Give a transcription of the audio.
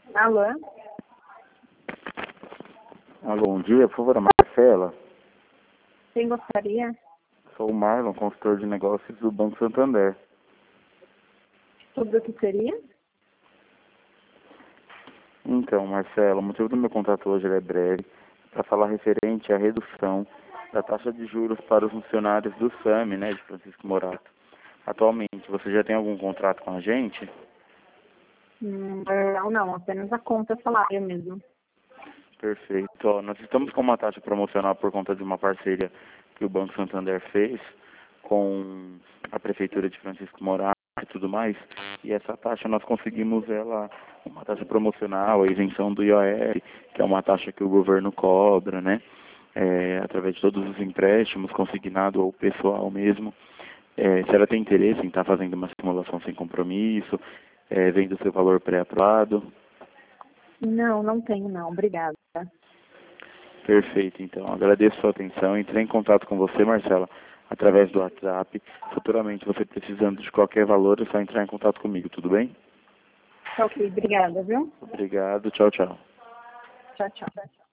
Alô? Alô, bom dia, por favor, a Marcela. Quem gostaria? Sou o Marlon, consultor de negócios do Banco Santander. Sobre o que seria? Então, Marcela, o motivo do meu contato hoje é breve, para falar referente à redução da taxa de juros para os funcionários do SAMI, né, de Francisco Morato. Atualmente, você já tem algum contrato com a gente? Não, apenas a conta salário mesmo. Perfeito. Ó, nós estamos com uma taxa promocional por conta de uma parceria que o Banco Santander fez com a Prefeitura de Francisco Morato e tudo mais. E essa taxa nós conseguimos ela, uma taxa promocional, a isenção do IOF, que é uma taxa que o governo cobra, né? Através de todos os empréstimos, consignado ou pessoal mesmo. Se ela tem interesse em estar fazendo uma simulação sem compromisso, vendo o seu valor pré-aprovado. Não tenho não, obrigada. Perfeito, então. Agradeço a sua atenção. Entrei em contato com você, Marcela, através do WhatsApp. Futuramente, você precisando de qualquer valor, é só entrar em contato comigo, tudo bem? Ok, obrigada, viu? Obrigado, tchau, tchau. Tchau, tchau.